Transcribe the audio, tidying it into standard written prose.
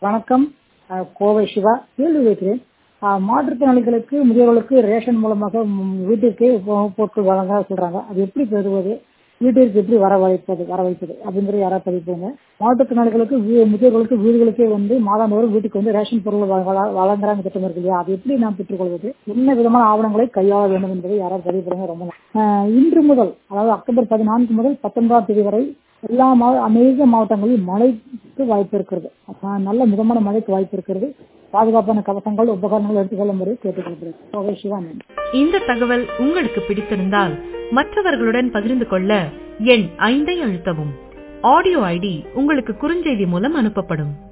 வணக்கம். கோவை சிவா. கேள்வி வைக்கிறேன். மாற்றுத்திறனாளிகளுக்கு முதியோர்களுக்கு ரேஷன் மூலமாக வீட்டிற்கு உணவுப் பொருட்கள் வழங்க சொல்றாங்க. அது எப்படி பெறுவது, வீட்டிற்கு எப்படி வர வைப்பது அப்படிங்கிறது யாராவது பதிவுங்க. மாற்றுத்திறனாளிகளுக்கு முதியோர்களுக்கு வீடுகளுக்கே மாதந்தோறும் வீட்டுக்கு ரேஷன் பொருள் வழங்குறாங்க திட்டம் இருக்கு இல்லையா, அது எப்படி நாம் பெற்றுக்கொள்வது, என்ன விதமான ஆவணங்களை கையாள வேண்டும் என்பதை யாராவது பதிவு பண்ணுங்க. ரொம்ப இன்று முதல், அதாவது அக்டோபர் 14 முதல் 19ஆம் தேதி வரை எல்லா அநேக மாவட்டங்களில் மழைக்கு வாய்ப்பு இருக்கிறது. நல்ல மிதமான மழைக்கு வாய்ப்பு இருக்கிறது. பாதுகாப்பான கவசங்கள் உபகரணங்கள் எடுத்துக்கொள்ளும்படி கேட்டுக்கொள்கிறேன். இந்த தகவல் உங்களுக்கு பிடித்திருந்தால் மற்றவர்களுடன் பகிர்ந்து கொள்ள எண் 5 அழுத்தவும். ஆடியோ ஐடி உங்களுக்கு குறுஞ்செய்தி மூலம் அனுப்பப்படும்.